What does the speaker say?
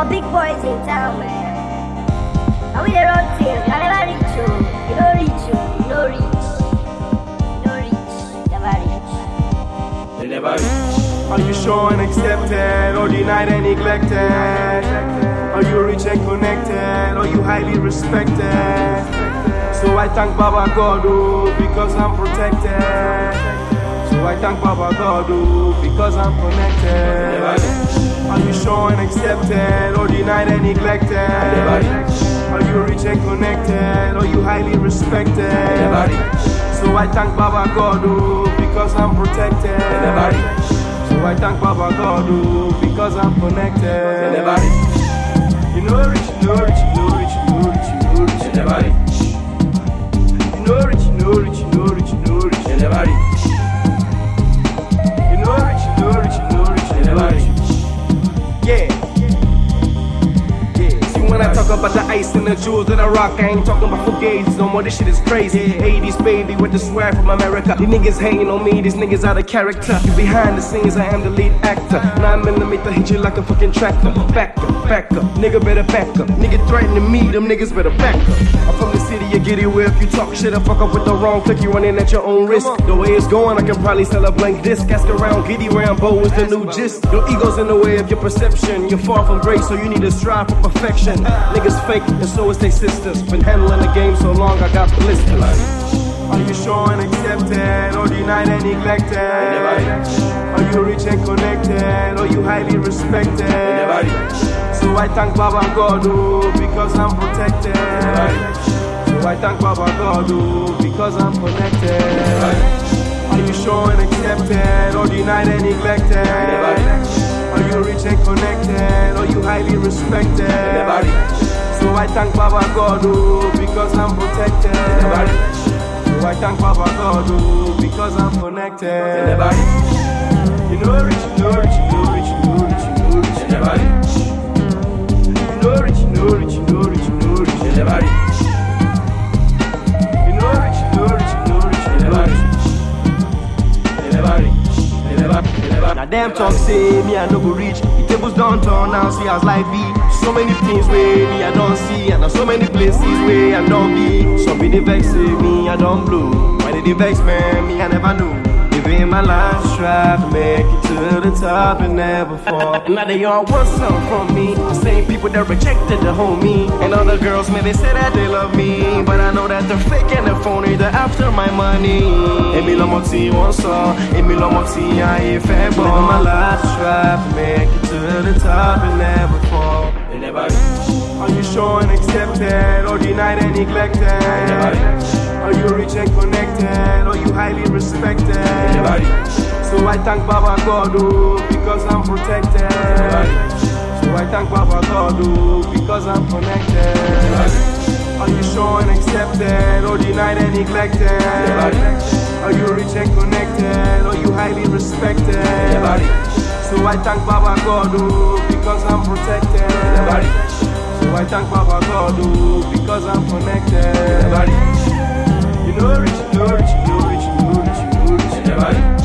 more big boys in town, man. And we the run things, you never reach you. You don't reach you, you don't reach. You don't reach, never reach. They never reach. Are you sure and accepted, or denied and neglected? Are you rich and connected, or you highly respected? So I thank Baba God, oh, because I'm protected. So I thank Baba God, oh, because I'm connected. Are you sure and accepted, or denied and neglected? Are you rich and connected, or you highly respected? So I thank Baba God, oh, because I'm protected. So I thank Baba God, oh, because I'm connected. You know rich, you know rich, you know rich, you know rich, you know rich, you never rich. You know rich, you know rich, you know rich, you know rich, you never rich. You know rich, you know rich, you know rich, you never rich. Yeah. When I talk about the ice and the jewels that I rock, I ain't talking about fugazis no more, this shit is crazy. 80s baby with the swag from America. These niggas hating on me, these niggas out of character. You behind the scenes, I am the lead actor. 9mm hit you like a fucking tractor. Back up, nigga better back up. Nigga threatening me, them niggas better back up. I'm from the city, you get it where if you talk shit, I fuck up with the wrong click, you running at your own risk. The way it's going, I can probably sell a blank disc. Ask around, Giddy Rambo is the new gist. Your ego's in the way of your perception. You're far from great, so you need to strive for perfection. Niggas fake, and so is they sisters. Been handling the game so long, I got blisters. Are you sure and accepted, or denied and neglected? Are you rich and connected, or you highly respected? So I thank Baba God, oh, because I'm protected. So I thank Baba God, oh, because I'm connected. Are you sure and accepted, or denied and neglected? Are you rich and connected, or you highly respected? So I thank Baba God, oh, because I'm protected. So I thank Baba God, oh, because I'm connected. You know rich, you know rich, you know rich, you know rich, you know rich, you never rich. You know rich, you know rich, you know rich, you know rich, you never rich. You know rich, you know rich, you know rich, you never rich. You never rich, you never. Now them talk say me I no go reach. The tables don't turn now, see as life be. So many things where me I don't see, and so many places where I don't be. Some be the vex say me I don't blow. Why did they vex man? Me I never knew. Living my life, strive to make it to the top and never fall. And now they all want something from me. The same people that rejected the homie. And other girls, man, they say that they love me, but I know that they're fake and they're phony. They're after my money. Emi lomo ti won so, emi lomo ti aye fe bo. Living my life, strive to make it to the top and never fall. They never reach. Are you sure and accepted, or denied and neglected? Are you rich and connected, or you highly respected? So I thank Baba God, oh, because I'm protected. So I thank Baba God, oh, because I'm connected. Are you sure and accepted, or denied and neglected? Are you rich and connected, or you highly respected? So I thank Baba God, oh, because I'm protected. So I thank Baba God, oh, because I'm connected. You know rich, you know rich, you know rich, you know rich, you know rich, you never rich.